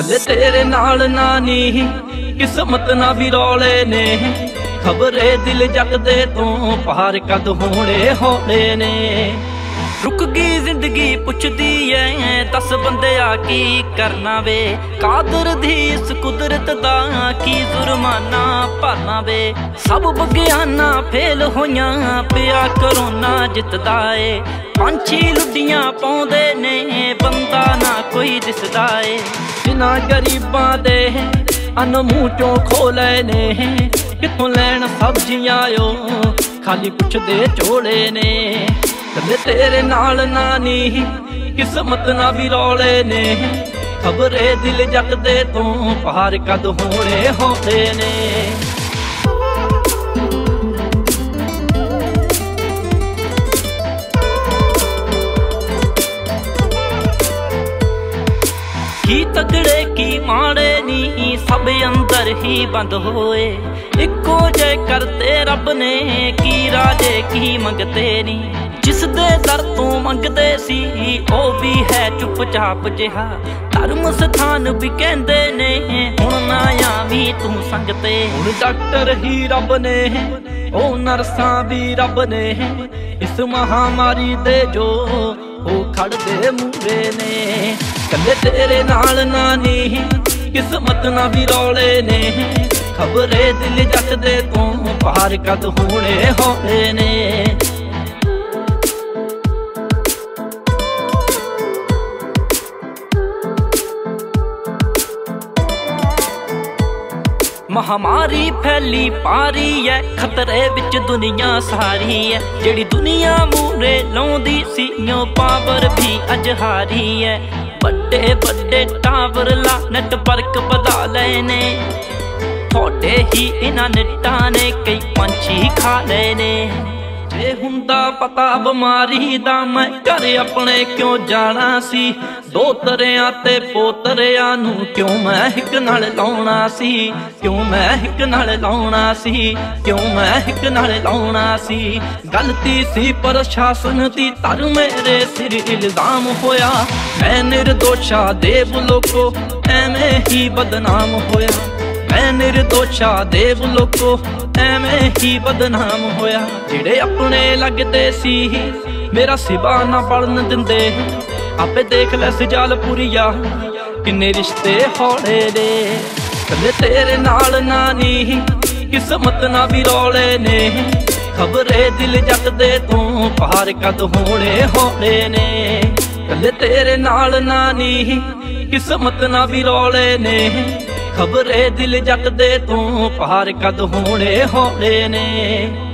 कल्ले तेरे नाल ना नी किस्मत ना भी रौले ने, खबरे दिल जगदे तो पार कद होने होने ने। रुक गई जिंदगी पुछदी है दस बंदिया की करना वे, कादर दी इस कुदरत दा की जुर्माना भरना वे। सब बगियाना फेल होइयां पिया करोना जितदा ए, पंछी लुडियां पाउंदे ने बंदा ना कोई दिसदा ए। जिन्हां गरीबां दे अन्न मूंह चों खोले ने, कित्थों लैण सब्जियां ओ खाली पुछदे झोले ने। कल्ले तेरे नाल ना नी किस्मत ना भी रौले ने, खबरे दिल जगदे तो पार कद होने होने ने। की तगड़े की माड़े नी सब अंदर ही बंद होए, इको जय करते रब ने की राजे की मंगते नी। जिस दे दर तू मंगदे सी ओ भी है चुपचाप जिहा, धर्म स्थान भी कहंदे ने हुण ना आवी तू संगते। हुण डॉक्टर ही रब ने ओ नर्सां भी रब ने, इस महामारी दे जो ओ खड़दे मूरे ने। कल्ले तेरे नाल ना नी किस्मत ना भी रौले ने, खबरे दिल जगदे तो पार कद होने होने ने। महामारी फैली पारी है, खतरे विच दुनिया सारी है। जेड़ी दुनिया मूरे लाउंदी सी ओ पावर भी अज हारी है। बड़े बड़े टावर ला नेटवर्क बदा लेने, थोड़े ही इन्हां नेटां ने कई पंछी खा लेने। जे हुंदा पता बीमारी दा मैं घर अपने क्यों जाना सी, दो तरियां ते पोतरियां नू क्यों मैं हिक नाल लाउणा सी, क्यों मैं हिक नाल लाउणा सी, क्यों मैं हिक नाल लाउणा सी। गलती सी प्रशासन दी तर मेरे सिर इल्जाम होया, मैं निर्दोषा देव लोको एवें ही बदनाम होया। मैं निर्दोषा देव लोको एवें ही बदनाम होया। जेड़े अपने लगदे सी मेरा सिवा ना बढ़न दिंदे, आपे देख लै सजाल पुरिया किन्ने रिश्ते हौले ने। कल्ले तेरे नाल ना नी किस्मत ना भी रौले ने, खबरे दिल जगदे तो पार कद होने होने ने। कल्ले तेरे नाल ना नी किस्मत ना भी रौले ने, खबरे दिल जगदे तो पार कद होने होने ने।